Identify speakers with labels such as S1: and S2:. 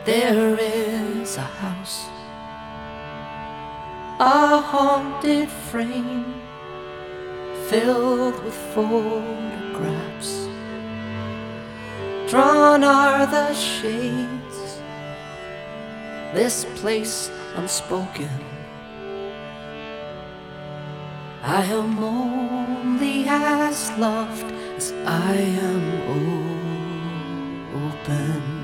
S1: There is a house, a haunted frame filled with photographs. Drawn are the shades, this place unspoken. I am only as loved as I am open.